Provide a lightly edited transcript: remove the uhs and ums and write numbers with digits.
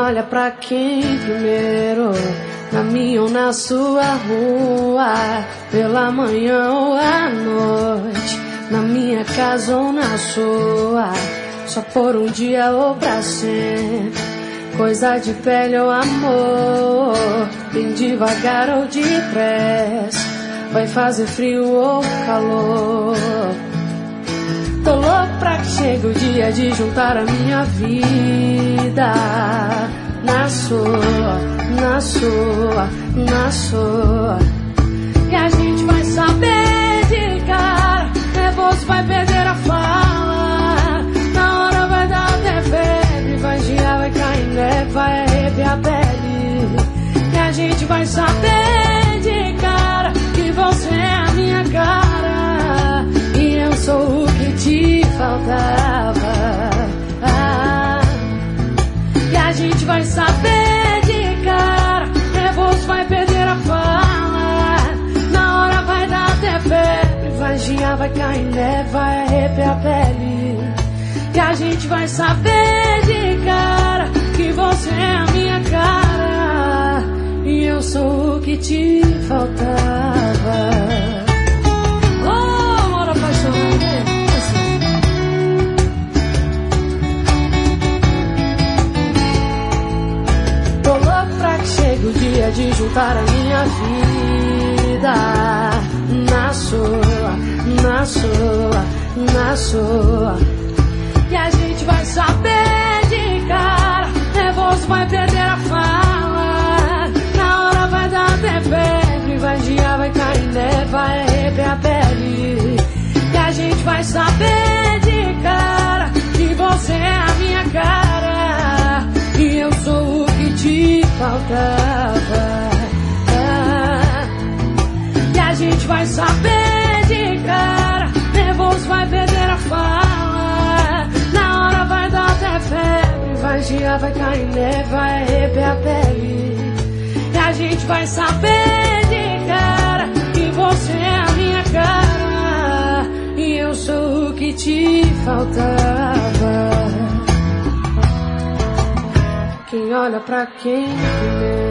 olha pra quem primeiro, na minha ou na sua rua, pela manhã ou à noite, na minha casa ou na sua, só por um dia ou pra sempre, coisa de pele ou amor, bem devagar ou depressa, vai fazer frio ou calor. Tô louco pra que chegue o dia de juntar a minha vida na sua, na sua, na sua. E a gente vai saber de cara, nervoso vai perder a fala, na hora vai dar até febre, vai girar, vai cair neve, vai arrepiar a pele. E a gente vai saber de cara que você é a minha cara e eu sou o que te faltava. E a gente vai saber de cara, nervoso vai perder a fala, na hora vai dar até febre, vai girar, vai cair neve, vai arrepiar a pele. E a gente vai saber de cara que você é a minha cara e eu sou o que te faltava. Oh, amor apaixonado. Tô louco pra que chegue o dia de juntar a minha vida na sua, na sua, na sua. E a gente vai saber de cara, nervoso vai perder a fala, na hora vai dar até febre, vai girar, vai cair neve, vai arrepiar a pele. E a gente vai saber de cara que você é a minha cara e eu sou o que te faltava. E a gente vai saber de cara, nervoso vai perder a fala, na hora vai dar até febre, vai girar, vai cair neve, vai arrepiar a pele. E a gente vai saber de cara que você é a minha cara e eu sou o que te faltava. Quem olha pra quem primeiro.